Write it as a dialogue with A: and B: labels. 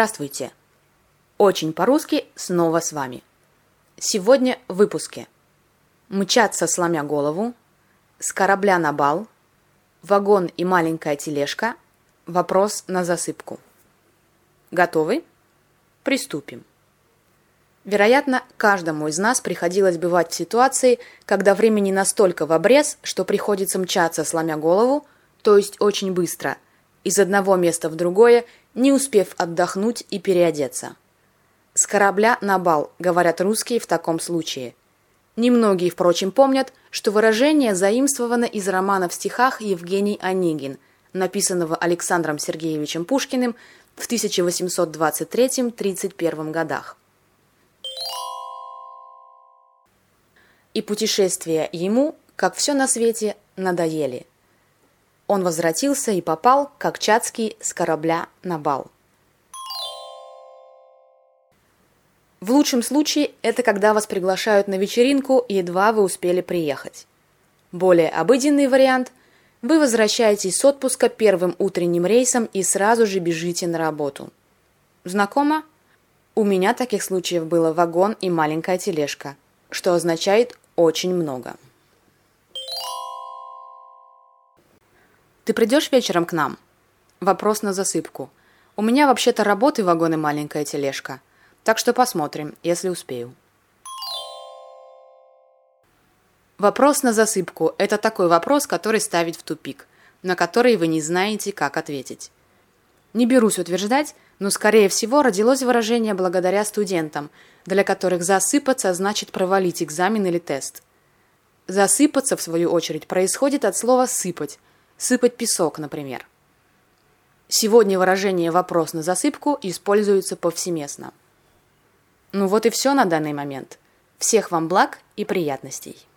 A: Здравствуйте! Очень по-русски снова с вами. Сегодня в выпуске: мчаться сломя голову, с корабля на бал, вагон и маленькая тележка, вопрос на засыпку. Готовы? Приступим. Вероятно, каждому из нас приходилось бывать в ситуации, когда времени настолько в обрез, что приходится мчаться сломя голову, то есть очень быстро, из одного места в другое, не успев отдохнуть и переодеться. «С корабля на бал», говорят русские в таком случае. Немногие, впрочем, помнят, что выражение заимствовано из романа в стихах «Евгений Онегин», написанного Александром Сергеевичем Пушкиным в 1823-31 годах. И путешествия ему, как все на свете, надоели. Он возвратился и попал, как Чацкий, с корабля на бал. В лучшем случае это когда вас приглашают на вечеринку, едва вы успели приехать. Более обыденный вариант – вы возвращаетесь с отпуска первым утренним рейсом и сразу же бежите на работу. Знакомо? У меня таких случаев было вагон и маленькая тележка, что означает очень много. Ты придешь вечером к нам? Вопрос на засыпку. У меня вообще-то работы вагон и маленькая тележка, так что посмотрим, если успею. Вопрос на засыпку – это такой вопрос, который ставит в тупик, на который вы не знаете, как ответить. Не берусь утверждать, но, скорее всего, родилось выражение благодаря студентам, для которых засыпаться значит провалить экзамен или тест. Засыпаться, в свою очередь, происходит от слова «сыпать», сыпать песок, например. Сегодня выражение «вопрос на засыпку» используется повсеместно. Ну вот и все на данный момент. Всех вам благ и приятностей.